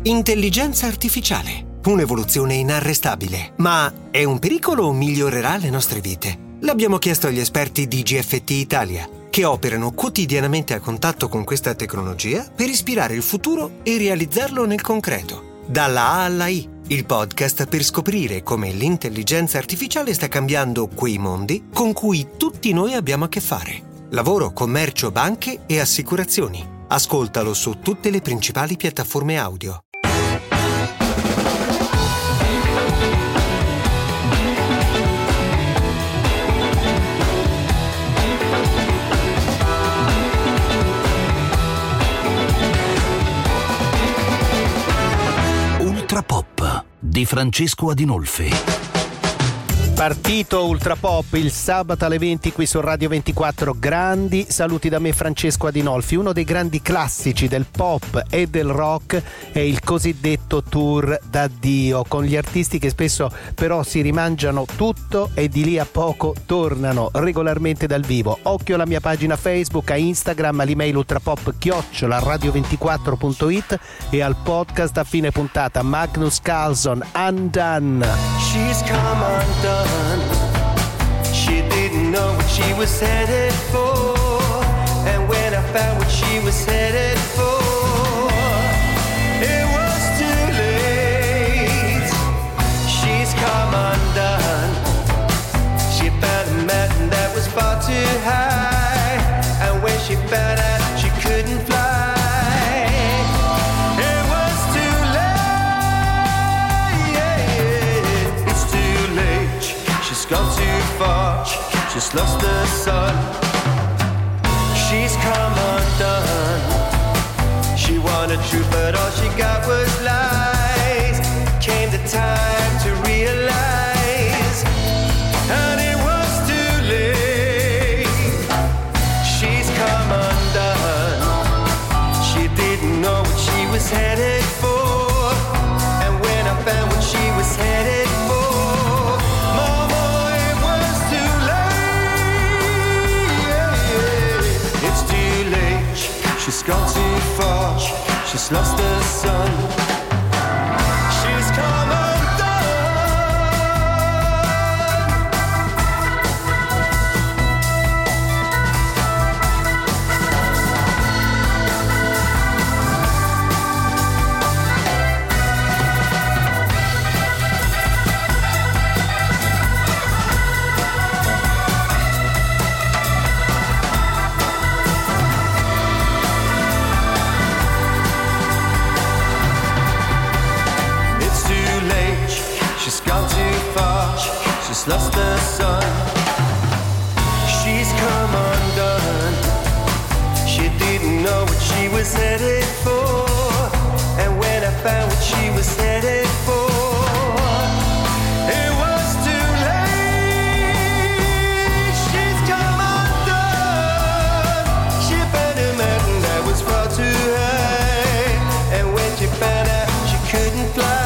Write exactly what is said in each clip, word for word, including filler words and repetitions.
Intelligenza artificiale, un'evoluzione inarrestabile. Ma è un pericolo o migliorerà le nostre vite? L'abbiamo chiesto agli esperti di G F T Italia, che operano quotidianamente a contatto con questa tecnologia per ispirare il futuro e realizzarlo nel concreto. Dalla A alla I, il podcast per scoprire come l'intelligenza artificiale sta cambiando quei mondi con cui tutti noi abbiamo a che fare. Lavoro, commercio, banche e assicurazioni. Ascoltalo su tutte le principali piattaforme audio. Ultra Pop di Francesco Adinolfi. Partito Ultra Pop il sabato alle venti qui su Radio ventiquattro. Grandi saluti da me, Francesco Adinolfi. Uno dei grandi classici del pop e del rock è il cosiddetto tour d'addio, con gli artisti che spesso però si rimangiano tutto e di lì a poco tornano regolarmente dal vivo. Occhio alla mia pagina Facebook, a Instagram, all'email ultrapop chiocciola radio ventiquattro punto it e al podcast a fine puntata. Magnus Carlsson, Undone. She's come undone. She didn't know what she was headed for, and when I found what she was headed for, it was too late. She's come undone. She found a mountain that was far too high, and when she found out she couldn't fly, it was too late. It's too late. She's gone too far, she's lost the sun. She's come undone. She wanted truth, but all she got was lies. Came the time to realize, and it was too late. She's come undone. She didn't know what she was headed for, and when I found what she was headed for, she's gone too far, she's lost the sun. She's come undone. She's lost the sun. She's come undone. She didn't know what she was headed for, and when I found what she was headed for, it was too late. She's come undone. She found a mountain that was far too high, and when she found out she couldn't fly,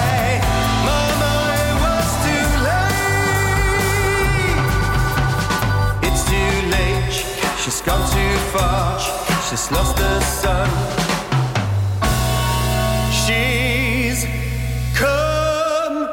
she's gone too far, she's lost the sun. She's come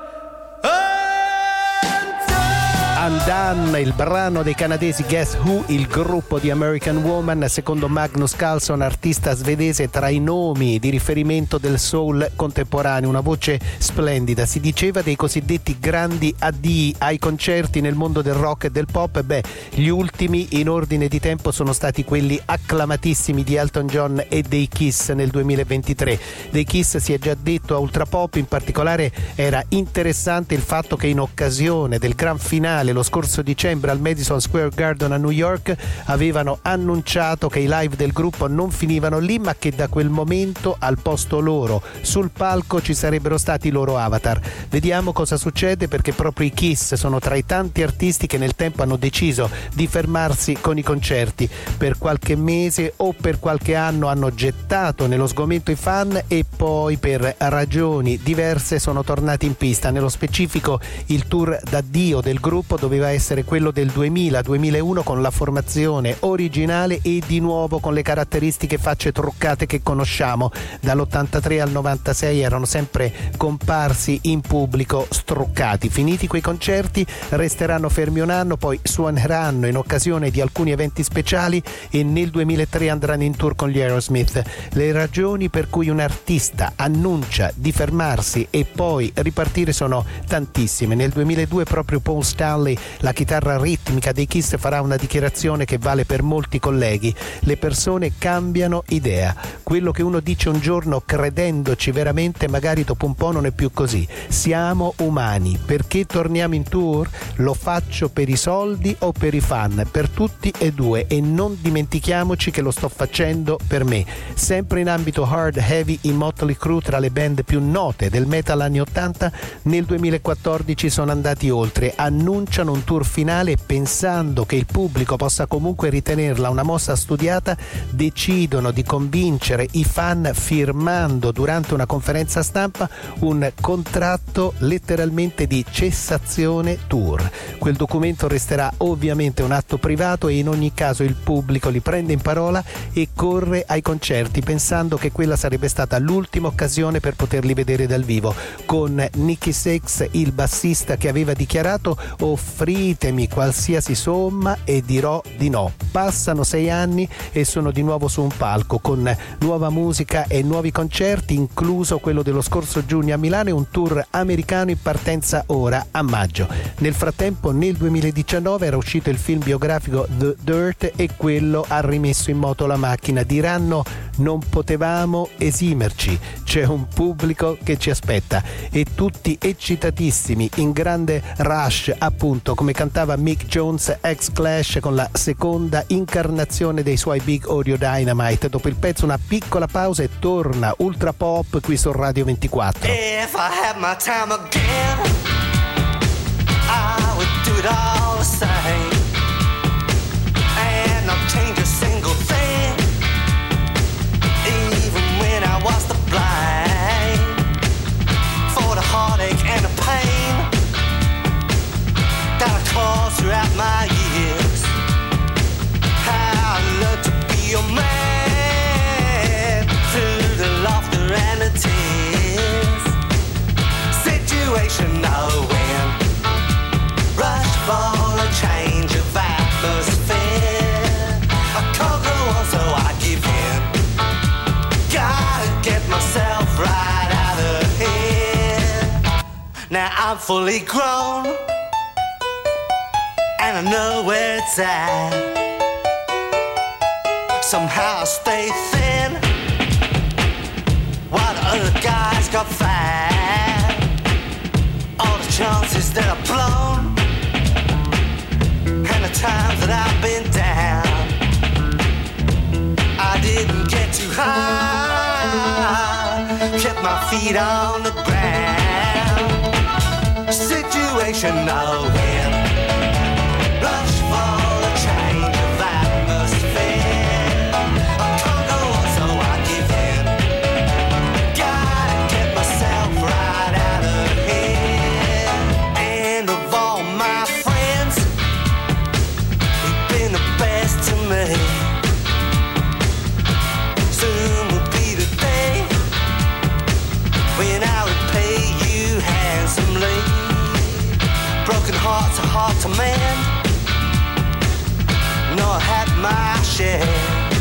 Undone, il brano dei canadesi Guess Who, il gruppo di American Woman, secondo Magnus Carlsson, artista svedese tra i nomi di riferimento del soul contemporaneo, una voce splendida. Si diceva dei cosiddetti grandi addii ai concerti nel mondo del rock e del pop. Beh, gli ultimi in ordine di tempo sono stati quelli acclamatissimi di Elton John e dei Kiss nel duemilaventitré. Dei Kiss si è già detto a Ultra Pop, in particolare era interessante il fatto che in occasione del gran finale lo scorso dicembre al Madison Square Garden a New York avevano annunciato che i live del gruppo non finivano lì, ma che da quel momento al posto loro sul palco ci sarebbero stati i loro avatar. Vediamo cosa succede, perché proprio i Kiss sono tra i tanti artisti che nel tempo hanno deciso di fermarsi con i concerti. Per qualche mese o per qualche anno hanno gettato nello sgomento i fan e poi per ragioni diverse sono tornati in pista. Nello specifico il tour d'addio del gruppo doveva essere quello quello del duemila duemilauno con la formazione originale e di nuovo con le caratteristiche facce truccate che conosciamo. Dall'ottantatré al novantasei erano sempre comparsi in pubblico struccati. Finiti quei concerti resteranno fermi un anno, poi suoneranno in occasione di alcuni eventi speciali e nel duemilatré andranno in tour con gli Aerosmith. Le ragioni per cui un artista annuncia di fermarsi e poi ripartire sono tantissime. Nel duemiladue proprio Paul Stanley, la chitarra ritmica dei Kiss, farà una dichiarazione che vale per molti colleghi: le persone cambiano idea, quello che uno dice un giorno credendoci veramente magari dopo un po' non è più così. Siamo umani. Perché torniamo in tour? Lo faccio per i soldi o per i fan? Per tutti e due, e non dimentichiamoci che lo sto facendo per me. Sempre in ambito hard heavy, i Motley Crue, tra le band più note del metal anni ottanta, nel duemilaquattordici sono andati oltre, annunciano un tour finale e pensando che il pubblico possa comunque ritenerla una mossa studiata, decidono di convincere i fan firmando durante una conferenza stampa un contratto letteralmente di cessazione tour. Quel documento resterà ovviamente un atto privato e in ogni caso il pubblico li prende in parola e corre ai concerti pensando che quella sarebbe stata l'ultima occasione per poterli vedere dal vivo, con Nikki Sixx, il bassista, che aveva dichiarato: offritemi qualsiasi somma e dirò di no. Passano sei anni e sono di nuovo su un palco con nuova musica e nuovi concerti, incluso quello dello scorso giugno a Milano e un tour americano in partenza ora a maggio. Nel frattempo nel duemiladiciannove era uscito il film biografico The Dirt e quello ha rimesso in moto la macchina. Diranno: non potevamo esimerci, c'è un pubblico che ci aspetta, e tutti eccitatissimi, in grande rush appunto, come cantava Mick Jones ex Clash con la seconda incarnazione dei suoi Big Audio Dynamite. Dopo il pezzo una piccola pausa e torna Ultra Pop qui su Radio ventiquattro. If I had my time again, I would do it all the same, and I'll change a single thing, even when I was to blame, for the heartache and the pain that I caused throughout my years. I learned to be a man through the laughter and the tears. Situation no win, rush for a change of atmosphere. I can't go on, so I give in. Gotta get myself right out of here. Now I'm fully grown, and I know where it's at. Somehow I stay thin, while the other guys got fat. All the chances that I've blown, and the times that I've been down, I didn't get too high, kept my feet on the ground. Situation no win, rush for a change of atmosphere. I can't go on, so I give in. Gotta get myself right out of here. And of all my friends, you've been the best to me. Soon will be the day when I repay you handsomely. Broken hearts are hard to mend, no, I had my share,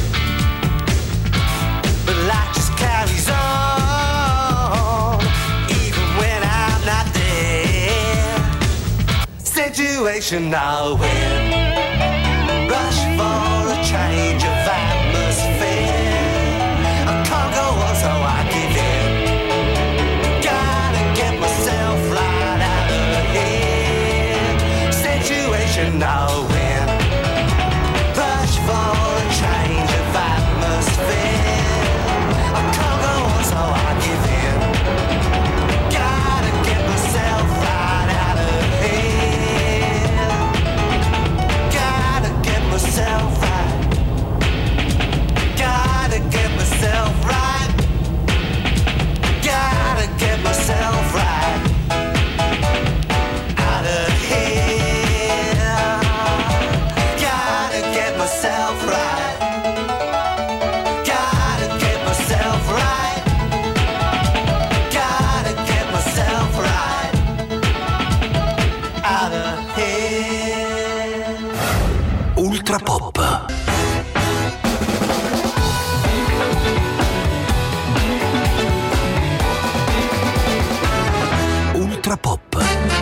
but life just carries on, even when I'm not there. Situation I'll win, rush for a change of atmosphere. I can't go on, so I give in. Gotta get myself right out of here. Situation I'll win, rush for a change of atmosphere. I can't go on, so I give in. Gotta get myself right out of here. Ultra Pop.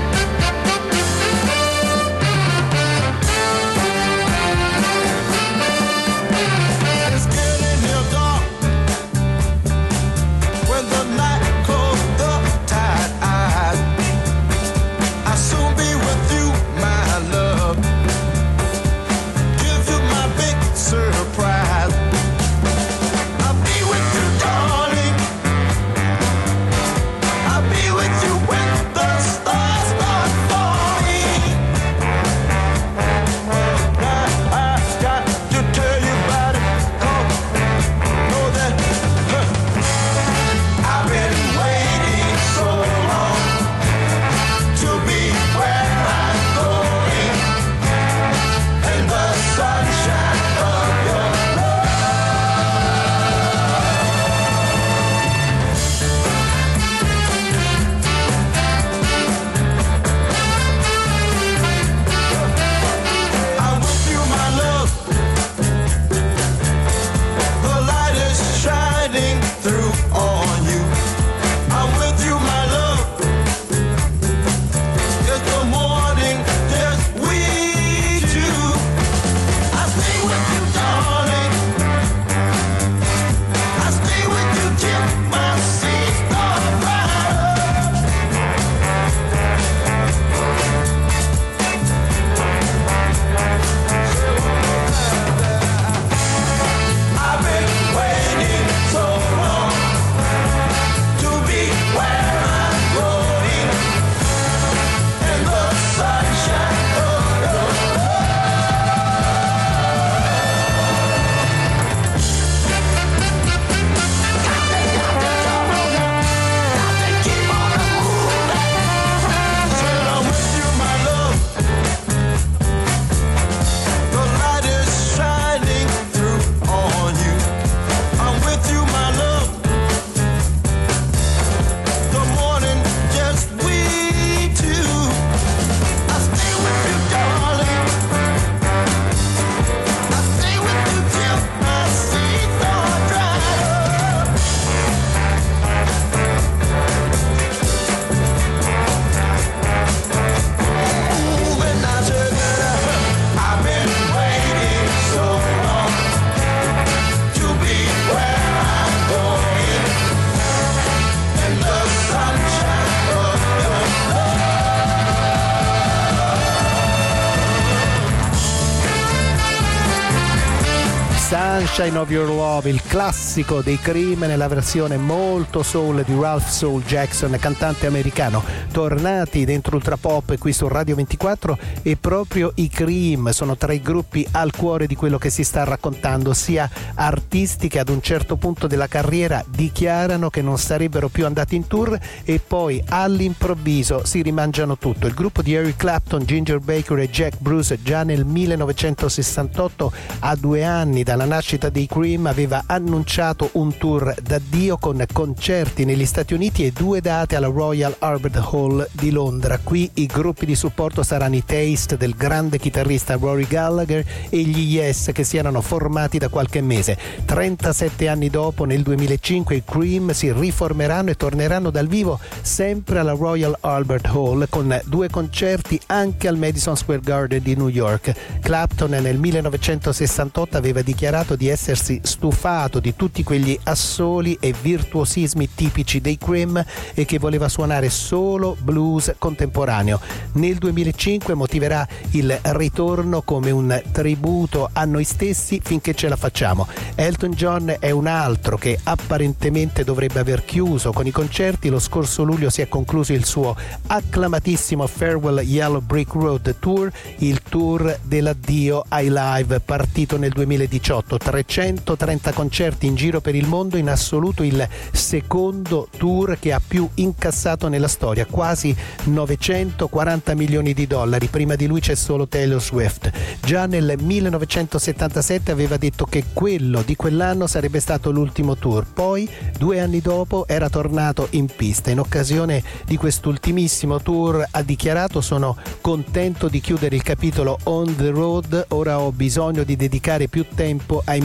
Sunshine of Your Love, il classico dei Cream nella versione molto soul di Ralph Soul Jackson, cantante americano. Tornati dentro Ultra Pop qui su Radio ventiquattro, e proprio i Cream sono tra i gruppi al cuore di quello che si sta raccontando, sia artisti che ad un certo punto della carriera dichiarano che non sarebbero più andati in tour e poi all'improvviso si rimangiano tutto. Il gruppo di Eric Clapton, Ginger Baker e Jack Bruce già nel millenovecentosessantotto, a due anni dalla nascita dei Cream, aveva annunciato un tour d'addio con concerti negli Stati Uniti e due date alla Royal Albert Hall di Londra. Qui i gruppi di supporto saranno i Taste del grande chitarrista Rory Gallagher e gli Yes, che si erano formati da qualche mese. trentasette anni dopo, nel duemilacinque, i Cream si riformeranno e torneranno dal vivo sempre alla Royal Albert Hall con due concerti anche al Madison Square Garden di New York. Clapton nel millenovecentosessantotto aveva dichiarato di essersi stufato di tutti quegli assoli e virtuosismi tipici dei Cream e che voleva suonare solo blues contemporaneo. Nel duemilacinque motiverà il ritorno come un tributo a noi stessi finché ce la facciamo. Elton John è un altro che apparentemente dovrebbe aver chiuso con i concerti. Lo scorso luglio si è concluso il suo acclamatissimo Farewell Yellow Brick Road Tour, il tour dell'addio ai live, partito nel duemiladiciotto. trecentotrenta concerti in giro per il mondo, in assoluto il secondo tour che ha più incassato nella storia, quasi novecentoquaranta milioni di dollari. Prima di lui c'è solo Taylor Swift. Già nel millenovecentosettantasette aveva detto che quello di quell'anno sarebbe stato l'ultimo tour, poi due anni dopo era tornato in pista. In occasione di quest'ultimissimo tour ha dichiarato: sono contento di chiudere il capitolo on the road, ora ho bisogno di dedicare più tempo ai miei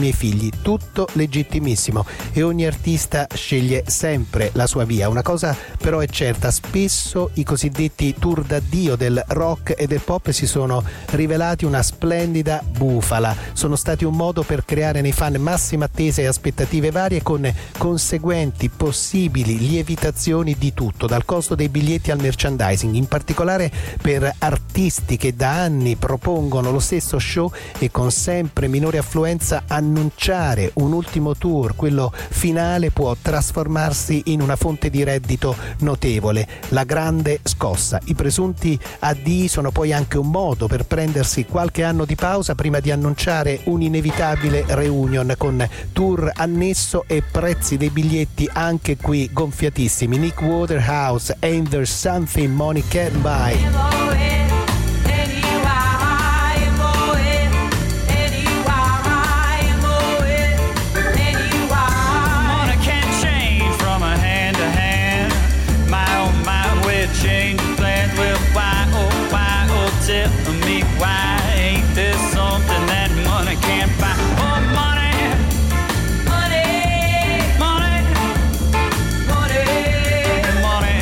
miei figli. Tutto legittimissimo e ogni artista sceglie sempre la sua via. Una cosa però è certa, spesso i cosiddetti tour d'addio del rock e del pop si sono rivelati una splendida bufala. Sono stati un modo per creare nei fan massima attesa e aspettative varie, con conseguenti possibili lievitazioni di tutto, dal costo dei biglietti al merchandising, in particolare per artisti che da anni propongono lo stesso show e con sempre minore affluenza. Annunciare un ultimo tour, quello finale, può trasformarsi in una fonte di reddito notevole. La grande scossa. I presunti addii sono poi anche un modo per prendersi qualche anno di pausa prima di annunciare un'inevitabile reunion con tour annesso e prezzi dei biglietti anche qui gonfiatissimi. Nick Waterhouse, Ain't There Something Money Can't Buy. Change of plans, well, why, oh, why, oh, tell me why ain't there something that money can't buy? Oh, money, money, money, money, money,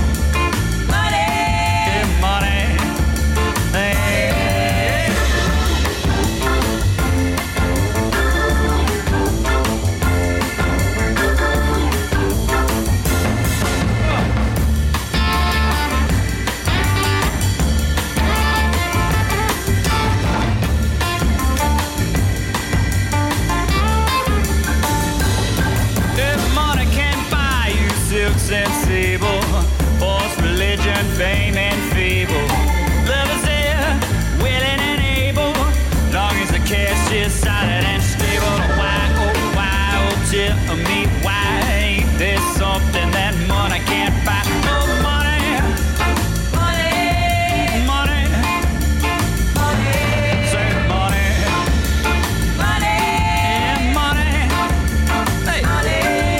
money, money, hey. And sable, false religion, fame and fable. Love is there, willing and able, long as the cash is solid and stable. Why, oh, why, oh, tell me why ain't there something that money can't buy? Oh, money, money, money, money, say money, money, yeah, money, hey, money.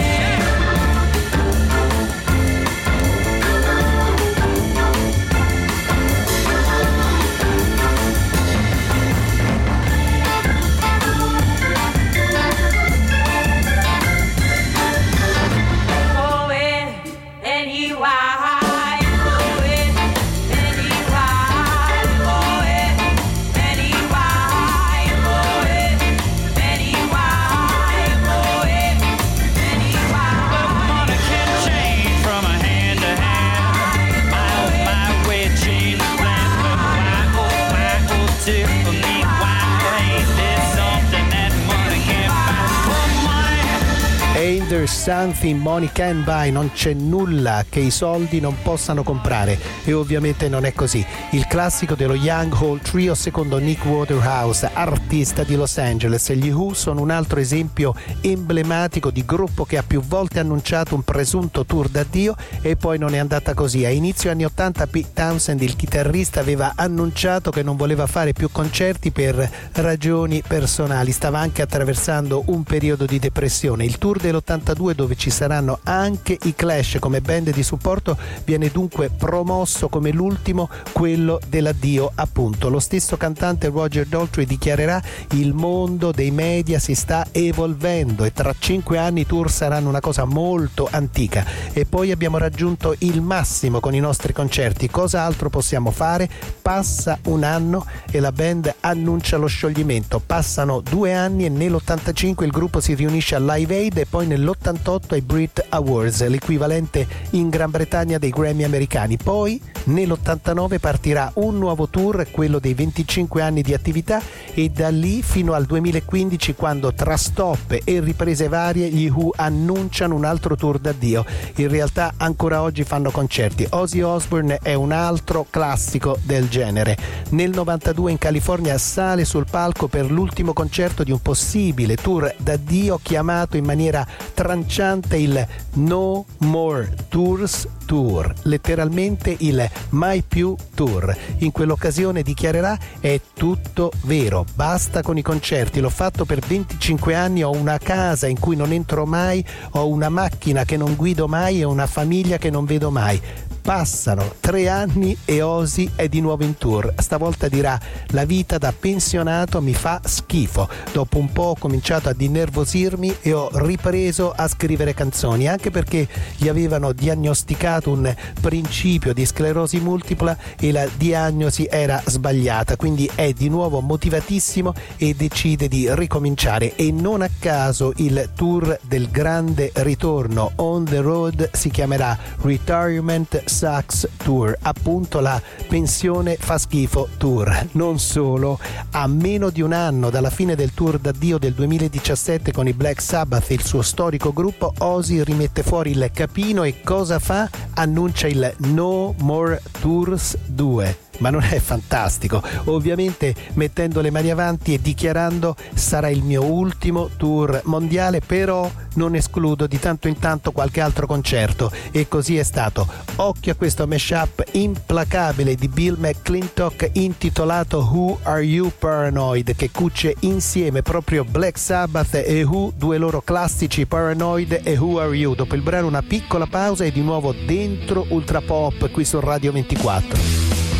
There's something money can buy, non c'è nulla che i soldi non possano comprare, e ovviamente non è così. Il classico dello Young Hall Trio secondo Nick Waterhouse, artista di Los Angeles. Gli Who sono un altro esempio emblematico di gruppo che ha più volte annunciato un presunto tour d'addio e poi non è andata così. A inizio anni ottanta Pete Townshend, il chitarrista, aveva annunciato che non voleva fare più concerti per ragioni personali, stava anche attraversando un periodo di depressione. Il tour dell'ottantadue, dove ci saranno anche i Clash come band di supporto, viene dunque promosso come l'ultimo, quello dell'addio appunto. Lo stesso cantante Roger Daltrey dichiarerà: il mondo dei media si sta evolvendo e tra cinque anni i tour saranno una cosa molto antica, e poi abbiamo raggiunto il massimo con i nostri concerti. Cosa altro possiamo fare? Passa un anno e la band annuncia lo scioglimento, passano due anni e nell'ottantacinque il gruppo si riunisce al Live Aid e poi nell'ottantotto ai Brit Awards, l'equivalente in Gran Bretagna dei Grammy americani. Poi nell'ottantanove partirà un nuovo tour, quello dei venticinque anni di attività, e da lì fino al duemilaquindici, quando tra stop e riprese varie gli Who annunciano un altro tour d'addio. In realtà ancora oggi fanno concerti. Ozzy Osbourne è un altro classico del genere. Nel novantadue in California sale sul palco per l'ultimo concerto di un possibile tour d'addio, chiamato in maniera tranciante il No More Tours Tour, letteralmente il Mai Più Tour. In quell'occasione dichiarerà: è tutto vero, basta con i concerti, l'ho fatto per venticinque anni, ho una casa in cui non entro mai, ho una macchina che non guido mai e una famiglia che non vedo mai. Passano tre anni e Ozzy è di nuovo in tour. Stavolta dirà: la vita da pensionato mi fa schifo. Dopo un po' ho cominciato ad innervosirmi e ho ripreso a scrivere canzoni, anche perché gli avevano diagnosticato un principio di sclerosi multipla e la diagnosi era sbagliata, quindi è di nuovo motivatissimo e decide di ricominciare. E non a caso il tour del grande ritorno On the Road si chiamerà Retirement Sucks Tour, appunto la pensione fa schifo tour. Non solo, a meno di un anno dalla fine del tour d'addio del duemiladiciassette con i Black Sabbath, il suo storico gruppo, Ozzy rimette fuori il capino e cosa fa? Annuncia il No More Tours due. Ma non è fantastico? Ovviamente mettendo le mani avanti e dichiarando: sarà il mio ultimo tour mondiale, però non escludo di tanto in tanto qualche altro concerto. E così è stato. Occhio a questo mashup implacabile di Bill McClintock intitolato Who Are You Paranoid, che cuce insieme proprio Black Sabbath e Who, due loro classici, Paranoid e Who Are You. Dopo il brano una piccola pausa e di nuovo dentro Ultra Pop qui su Radio ventiquattro.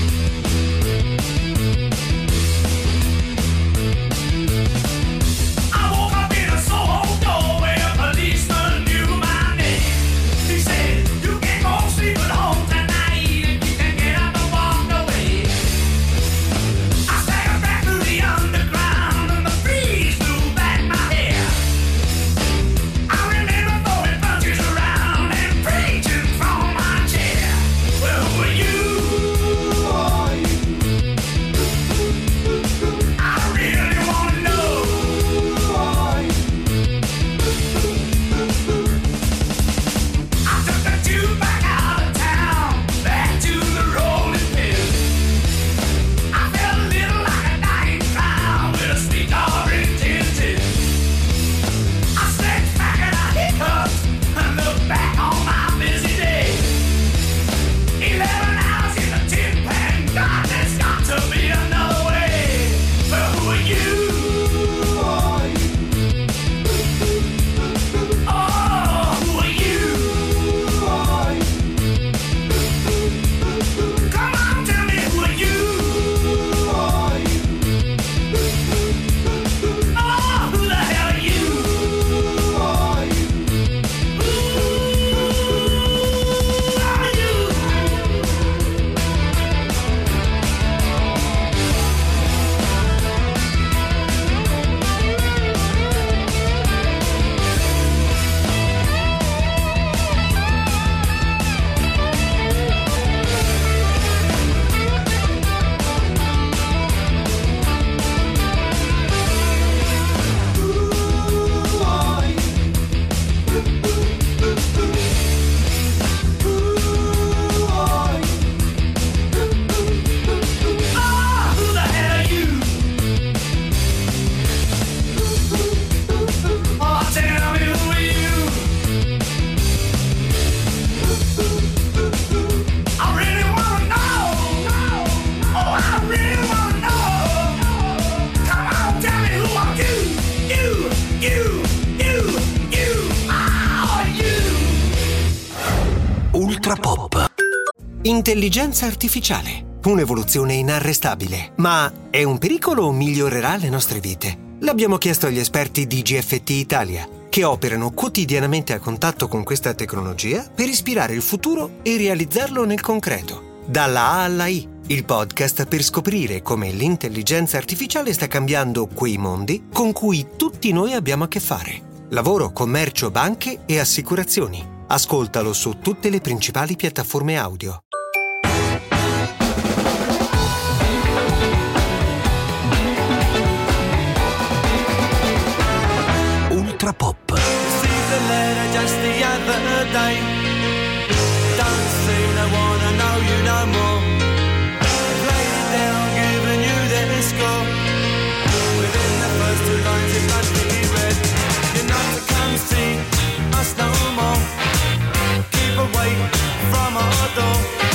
Intelligenza artificiale, un'evoluzione inarrestabile. Ma è un pericolo o migliorerà le nostre vite? L'abbiamo chiesto agli esperti di G F T Italia, che operano quotidianamente a contatto con questa tecnologia per ispirare il futuro e realizzarlo nel concreto. Dalla A alla I, il podcast per scoprire come l'intelligenza artificiale sta cambiando quei mondi con cui tutti noi abbiamo a che fare. Lavoro, commercio, banche e assicurazioni. Ascoltalo su tutte le principali piattaforme audio. Ultra Pop. Received a letter just the other day. Don't seem to wanna know you no more. They've laid it down, giving you their score. Within the first two lines it must be read. You're not to come see us no more. Keep away from our door.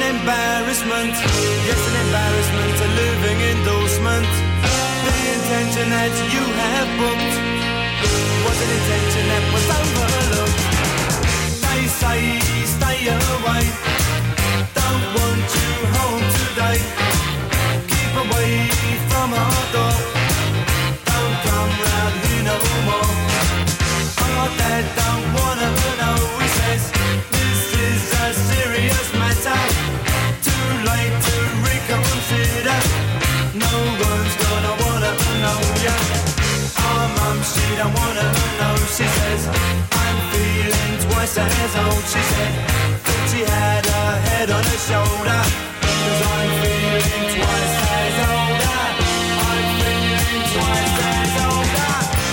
embarrassment, yes, an embarrassment, a living endorsement. The intention that you have booked was an intention that was overlooked. They say stay away, don't want you home today. Keep away from our door, don't come round here no more. Our dad don't wanna know, he says this is a serious matter. Too late to reconsider, no one's gonna wanna know ya. Our mum, she don't wanna know, she says I'm feeling twice as old. She said that she had her head on her shoulder, 'cause I'm feeling twice as older. I'm feeling twice as older.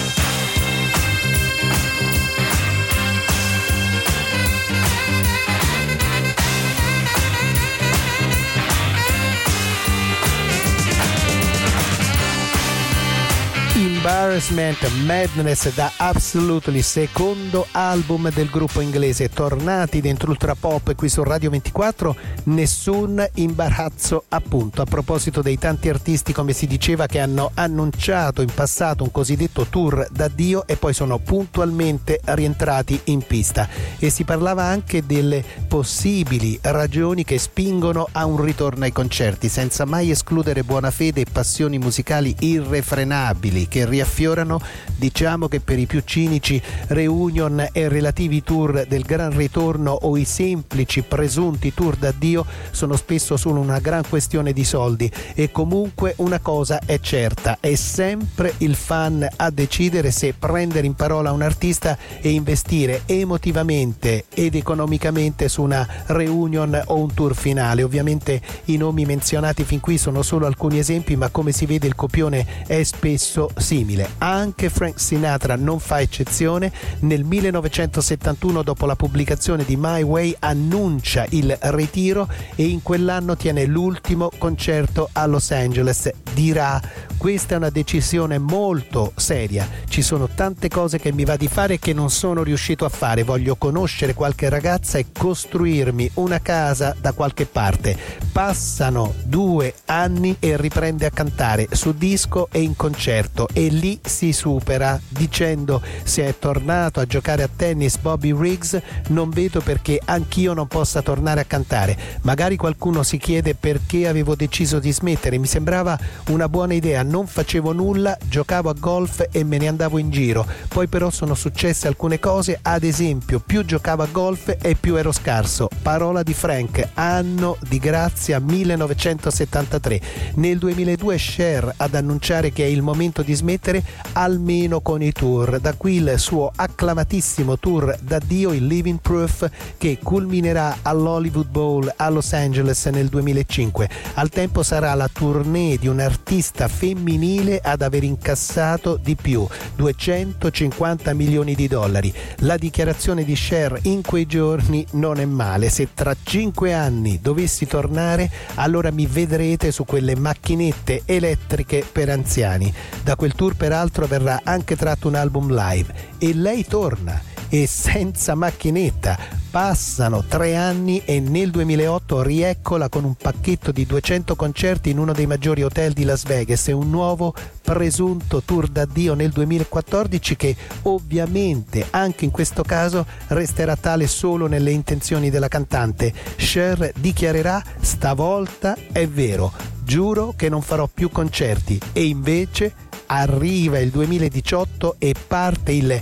Embarrassment Madness da Absolutely, secondo album del gruppo inglese. Tornati dentro Ultra Pop qui su Radio ventiquattro, nessun imbarazzo appunto. A proposito dei tanti artisti, come si diceva, che hanno annunciato in passato un cosiddetto tour d'addio e poi sono puntualmente rientrati in pista, e si parlava anche delle possibili ragioni che spingono a un ritorno ai concerti, senza mai escludere buona fede e passioni musicali irrefrenabili che riaffiorano. Diciamo che per i più cinici reunion e relativi tour del gran ritorno o i semplici presunti tour d'addio sono spesso solo una gran questione di soldi, e comunque una cosa è certa: è sempre il fan a decidere se prendere in parola un artista e investire emotivamente ed economicamente su una reunion o un tour finale. Ovviamente i nomi menzionati fin qui sono solo alcuni esempi, ma come si vede il copione è spesso simile. Anche Frank Sinatra non fa eccezione. Nel millenovecentosettantuno, dopo la pubblicazione di My Way, annuncia il ritiro e in quell'anno tiene l'ultimo concerto a Los Angeles. Dirà: questa è una decisione molto seria, ci sono tante cose che mi va di fare che non sono riuscito a fare, voglio conoscere qualche ragazza e costruirmi una casa da qualche parte. Passano due anni e riprende a cantare su disco e in concerto, e lì si supera dicendo: se è tornato a giocare a tennis Bobby Riggs, non vedo perché anch'io non possa tornare a cantare. Magari qualcuno si chiede perché avevo deciso di smettere, mi sembrava una buona idea, non facevo nulla, giocavo a golf e me ne andavo in giro, poi però sono successe alcune cose, ad esempio più giocavo a golf e più ero scarso. Parola di Frank, anno di grazia millenovecentosettantatré. Nel duemiladue Cher ad annunciare che è il momento di smettere, almeno con i tour. Da qui il suo acclamatissimo tour d'addio, il Living Proof, che culminerà all'Hollywood Bowl a Los Angeles nel duemilacinque. Al tempo sarà la tournée di un artista femminile ad aver incassato di più, duecentocinquanta milioni di dollari. La dichiarazione di Cher in quei giorni non è male: se tra cinque anni dovessi tornare, allora mi vedrete su quelle macchinette elettriche per anziani. Da quel tour peraltro verrà anche tratto un album live, e lei torna, e senza macchinetta. Passano tre anni e nel duemilaotto rieccola con un pacchetto di duecento concerti in uno dei maggiori hotel di Las Vegas e un nuovo presunto tour d'addio nel duemilaquattordici, che ovviamente anche in questo caso resterà tale solo nelle intenzioni della cantante. Cher dichiarerà: stavolta è vero, giuro che non farò più concerti. E invece arriva il duemiladiciotto e parte il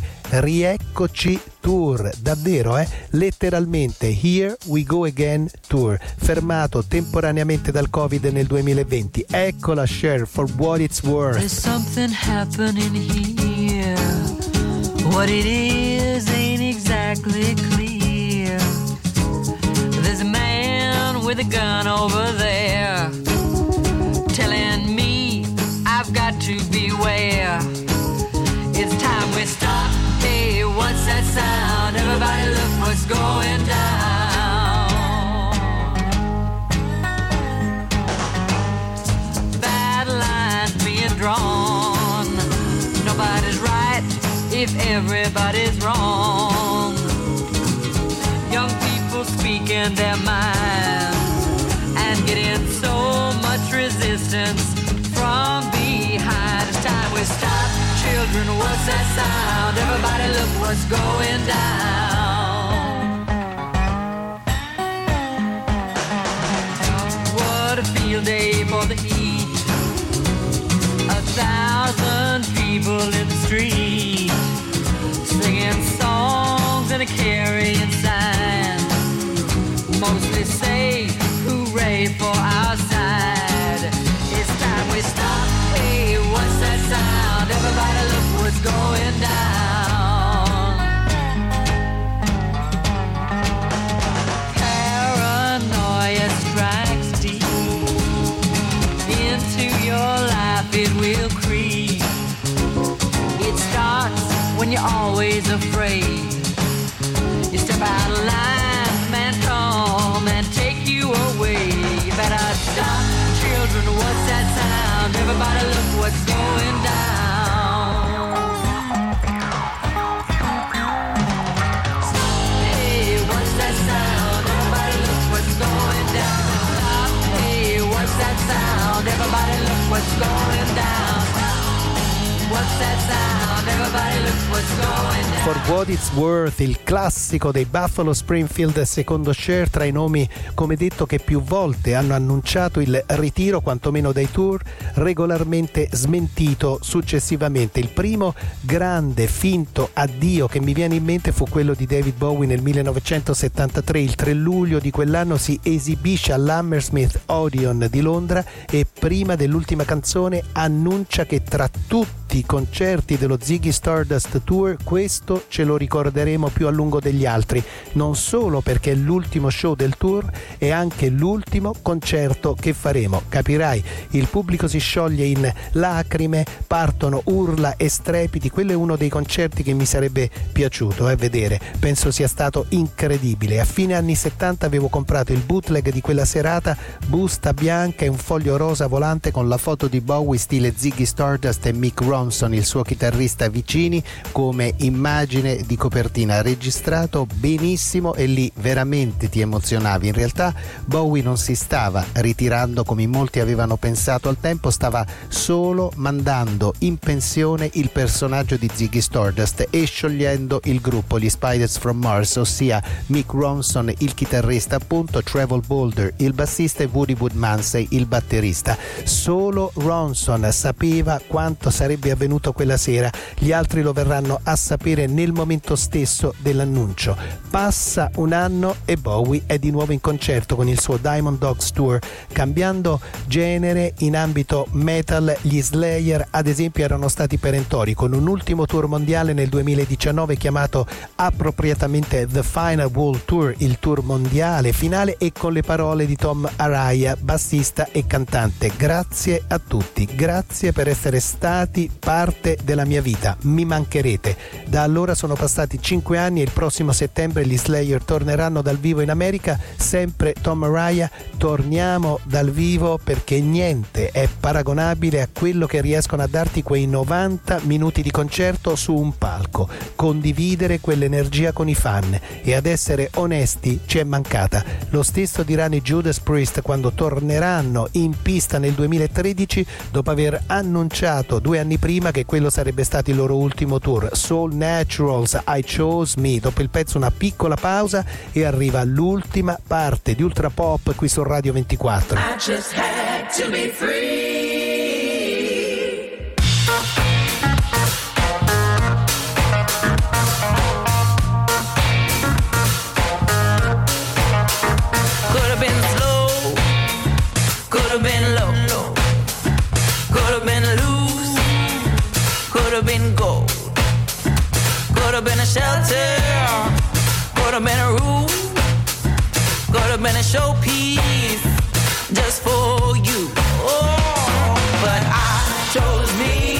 Rieccoci Tour, davvero, eh? Letteralmente Here We Go Again Tour, fermato temporaneamente dal Covid nel duemilaventi. Eccola Cher, For What It's Worth. There's something happening here. What it is ain't exactly clear. There's a man with a gun over there telling me I've got to beware. It's time we stop. Hey, what's that sound? Everybody look what's going down. Bad lines being drawn. Nobody's right if everybody's wrong. Young people speaking their minds. and getting so much resistance from behind. It's time we stop. Children, what's that sound? Everybody look what's going down. What a field day for the heat. A thousand people in the street, singing songs and a carrying signs. Mostly say hooray for our side. It's time we stop. Hey, what's that sound? Everybody look what's going down. Paranoia strikes deep into your life, it will creep. It starts when you're always afraid. You step out of line, man come and take you away. You better stop. Children, what's that sound? Everybody look what's going down. Hey, what's that sound? Everybody look what's going down. Stop. Hey, what's that sound? Everybody look what's going down. What's that sound? Everybody look what's going down. For What It's Worth, il classico dei Buffalo Springfield, secondo Cher, tra i nomi, come detto, che più volte hanno annunciato il ritiro quantomeno dai tour, regolarmente smentito successivamente. Il primo grande finto addio che mi viene in mente fu quello di David Bowie nel millenovecentosettantatré. Il tre luglio di quell'anno si esibisce all'Hammersmith Odeon di Londra e prima dell'ultima canzone annuncia che tra tutti i concerti dello Ziggy Stardust Tour questo ce lo ricorderemo più a lungo degli altri, non solo perché è l'ultimo show del tour, è anche l'ultimo concerto che faremo. Capirai, il pubblico si scioglie in lacrime, partono urla e strepiti. Quello è uno dei concerti che mi sarebbe piaciuto eh, vedere, penso sia stato incredibile. A fine anni settanta avevo comprato il bootleg di quella serata, busta bianca e un foglio rosa volante con la foto di Bowie stile Ziggy Stardust e Mick Ronson, il suo chitarrista, vicini come immagine di copertina. Registrato benissimo e lì veramente ti emozionavi. In realtà Bowie non si stava ritirando come in molti avevano pensato al tempo, stava solo mandando in pensione il personaggio di Ziggy Stardust e sciogliendo il gruppo, gli Spiders from Mars, ossia Mick Ronson il chitarrista appunto, Trevor Bolder il bassista e Woody Woodmansey il batterista. Solo Ronson sapeva quanto sarebbe avvenuto quella sera, gli altri lo verranno a sapere nel momento stesso dell'annuncio. Passa un anno e Bowie è di nuovo in concerto con il suo Diamond Dogs Tour, cambiando genere in ambito metal. Gli Slayer ad esempio erano stati perentori con un ultimo tour mondiale nel duemiladiciannove chiamato appropriatamente The Final World Tour, il tour mondiale finale, e con le parole di Tom Araya, bassista e cantante: grazie a tutti, grazie per essere stati parte della mia vita, mi mancherete. Da allora sono passati cinque anni e il prossimo settembre gli Slayer torneranno dal vivo in America. Sempre Tom Araya: torniamo dal vivo perché niente è paragonabile a quello che riescono a darti quei novanta minuti di concerto su un palco, condividere quell'energia con i fan, e ad essere onesti ci è mancata. Lo stesso diranno i Judas Priest quando torneranno in pista nel duemilatredici, dopo aver annunciato due anni prima che quello sarebbe stato il loro ultimo tour. Soul Naturals, I Chose Me. Dopo il pezzo una piccola pausa e arriva l'ultima parte di Ultra Pop qui su Radio ventiquattro. I just had to be free. Could have been slow, could have been low, could have been loose, could have been gold, could have been a shelter, could have been a roof, could have been a showpiece just for you. Oh, but I chose me.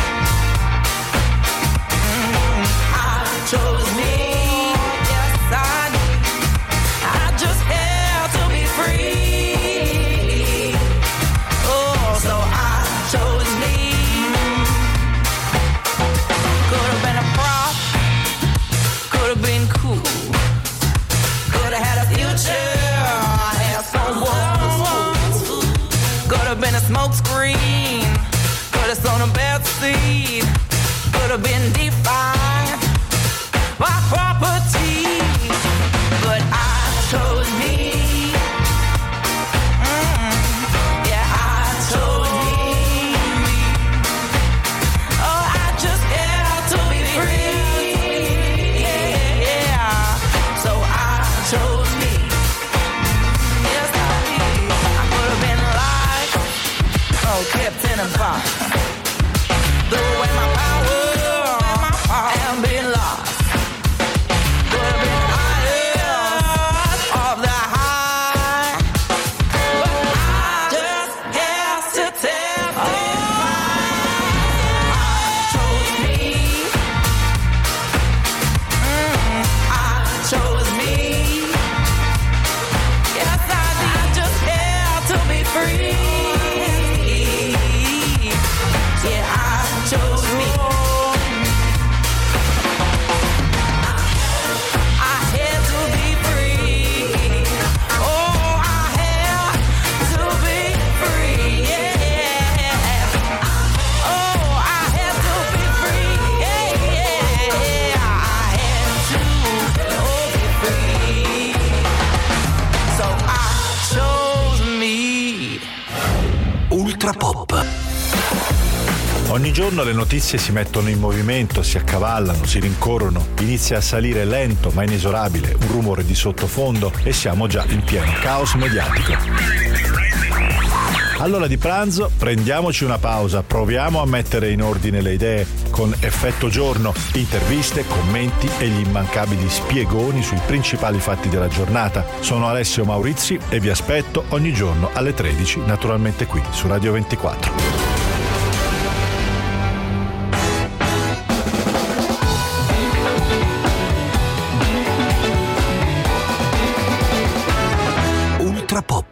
Mm, I chose me. Yes, I did. I just had to be free. Oh, so I chose me. Could have been a prop, could have been cool, could have had a future, have someone smoke screen. Could have sown a bad seed. Could have been defined by property. But I chose me. Mm, yeah, I chose me. Oh, I just had to be free. Yeah, yeah. So I chose me. Yes, I did. I could have been like, oh, kept in a box. Threw away my power and been lost. Could have been highest of the high, but I just have to testify. I chose me. Mm, I chose me. Yes, I did. I just have to be free. Yeah, I chose me. I had to be free. Oh, I had to be free. Yeah. Oh, I had to be free. Yeah, yeah. I had to oh, be free. So I chose me. Ultra Pop. Ogni giorno le notizie si mettono in movimento, si accavallano, si rincorrono, inizia a salire lento ma inesorabile un rumore di sottofondo e siamo già in pieno caos mediatico. All'ora di pranzo prendiamoci una pausa, proviamo a mettere in ordine le idee con Effetto Giorno, interviste, commenti e gli immancabili spiegoni sui principali fatti della giornata. Sono Alessio Maurizi e vi aspetto ogni giorno alle tredici, naturalmente qui su Radio ventiquattro. Ultra Pop.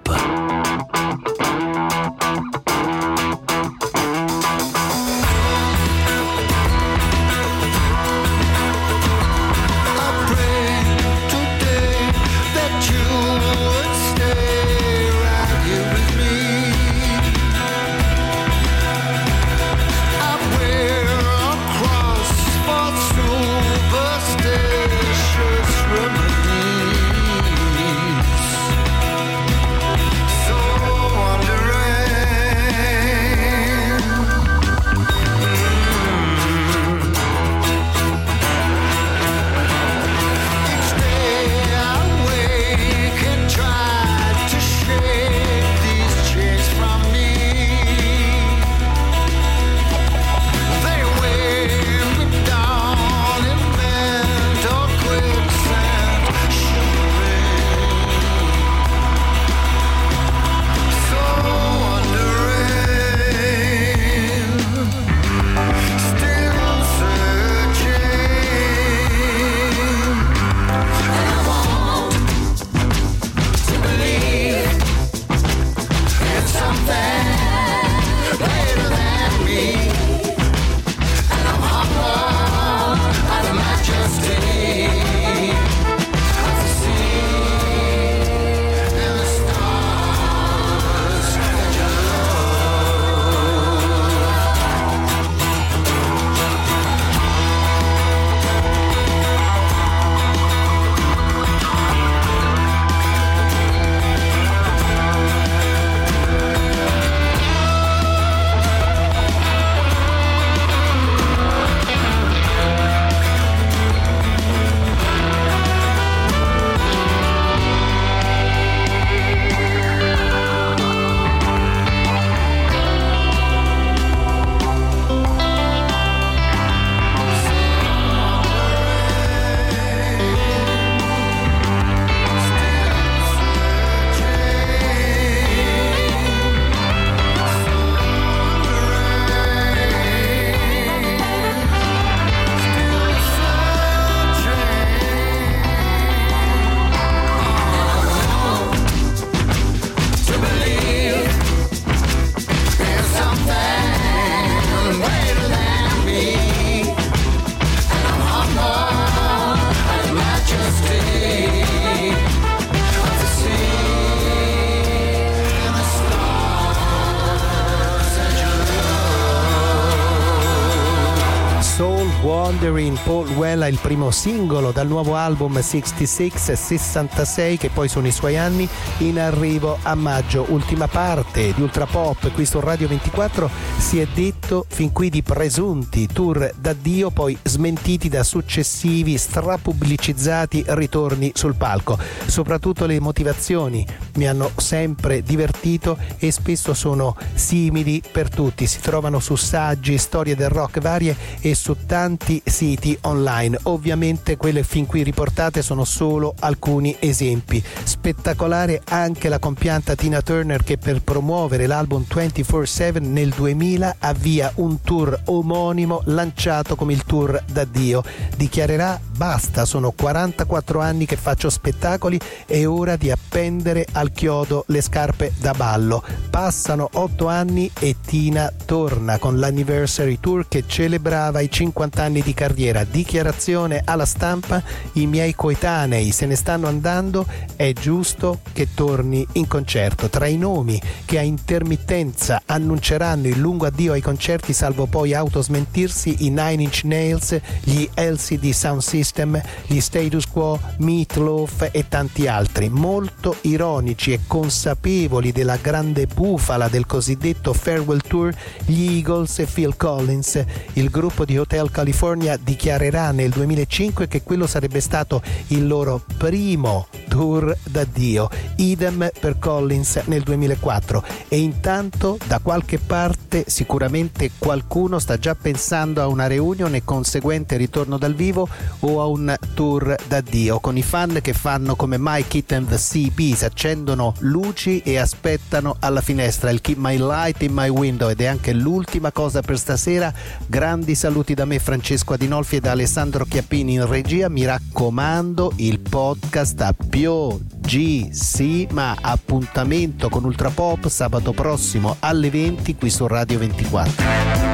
Featuring Paul Weller, il primo singolo dal nuovo album sessantasei sessantasei, che poi sono i suoi anni, in arrivo a maggio. Ultima parte di Ultra Pop qui su Radio ventiquattro. Si è detto fin qui di presunti tour d'addio, poi smentiti da successivi strapubblicizzati ritorni sul palco. Soprattutto le motivazioni mi hanno sempre divertito e spesso sono simili per tutti, si trovano su saggi, storie del rock varie e su tanti siti online. Ovviamente quelle fin qui riportate sono solo alcuni esempi. Spettacolare anche la compianta Tina Turner, che per promuovere l'album ventiquattro sette nel duemila avvia un tour omonimo lanciato come il tour d'addio. Dichiarerà: basta, sono quarantaquattro anni che faccio spettacoli, è ora di appendere al chiodo le scarpe da ballo. Passano otto anni e Tina torna con l'Anniversary Tour che celebrava i cinquanta anni di carriera. Dichiarazione alla stampa: i miei coetanei se ne stanno andando, è giusto che torni in concerto. Tra i nomi che a intermittenza annunceranno il lungo addio ai concerti, salvo poi autosmentirsi, i Nine Inch Nails, gli L C D Sound System, gli Status Quo, Meatloaf e tanti altri. Molto ironici e consapevoli della grande bufala del cosiddetto Farewell Tour, gli Eagles e Phil Collins. Il gruppo di Hotel California dichiarerà nel duemilacinque che quello sarebbe stato il loro primo tour d'addio, idem per Collins nel duemilaquattro. E intanto da qualche parte sicuramente qualcuno sta già pensando a una reunion e conseguente ritorno dal vivo o a un tour d'addio, con i fan che fanno come Mike It and the Sea Bees, accendono luci e aspettano alla finestra il Keep My Light in My Window. Ed è anche l'ultima cosa per stasera. Grandi saluti da me, Francesco Adinolfi, e da Alessandro Chiappini in regia. Mi raccomando, il podcast a piogissima. Appuntamento con Ultra Pop sabato prossimo alle venti qui su Radio ventiquattro.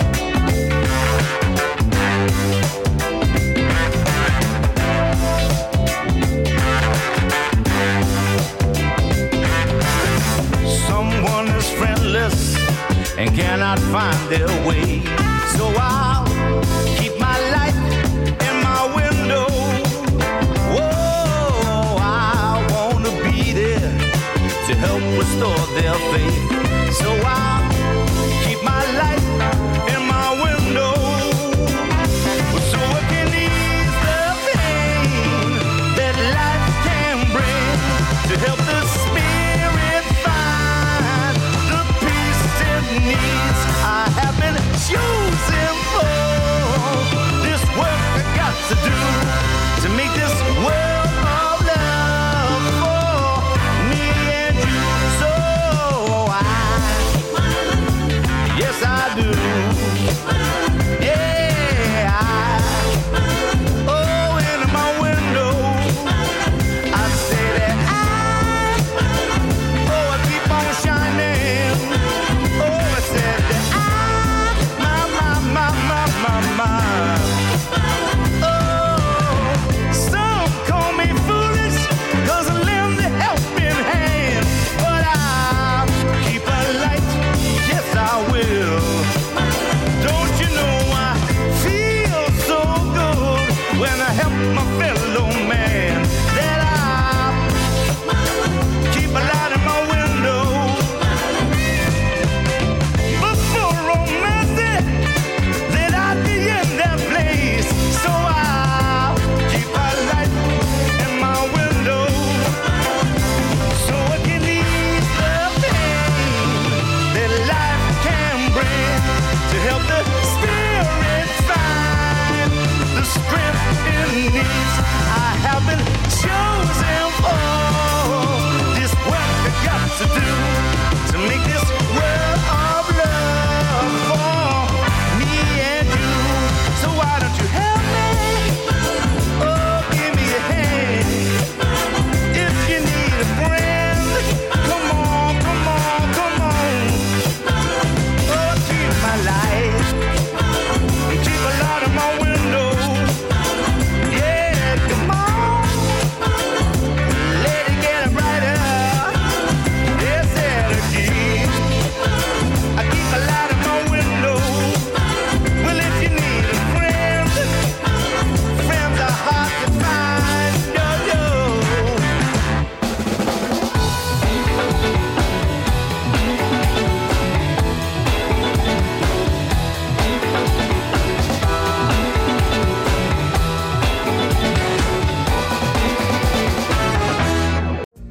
And cannot find their way, so I'll keep my light in my window. Whoa, I want to be there to help restore their faith, so I'll keep my light in my window, so I can ease the pain that life can bring, to help the spirit find the peace it needs. I have been choosing for this work I got to do, to make this world of love for me and you. So I, yes I do, yeah I, oh in my window I say that I, oh I keep on shining, oh I said that I, my, my, my, my,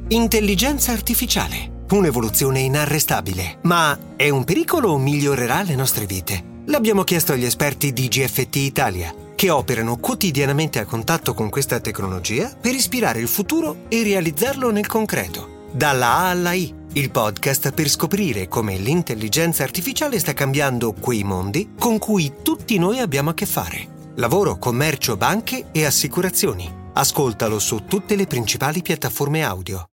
Intelligenza artificiale, un'evoluzione inarrestabile. Ma è un pericolo o migliorerà le nostre vite? L'abbiamo chiesto agli esperti di G F T Italia, che operano quotidianamente a contatto con questa tecnologia per ispirare il futuro e realizzarlo nel concreto. Dalla A alla I, il podcast per scoprire come l'intelligenza artificiale sta cambiando quei mondi con cui tutti noi abbiamo a che fare. Lavoro, commercio, banche e assicurazioni. Ascoltalo su tutte le principali piattaforme audio.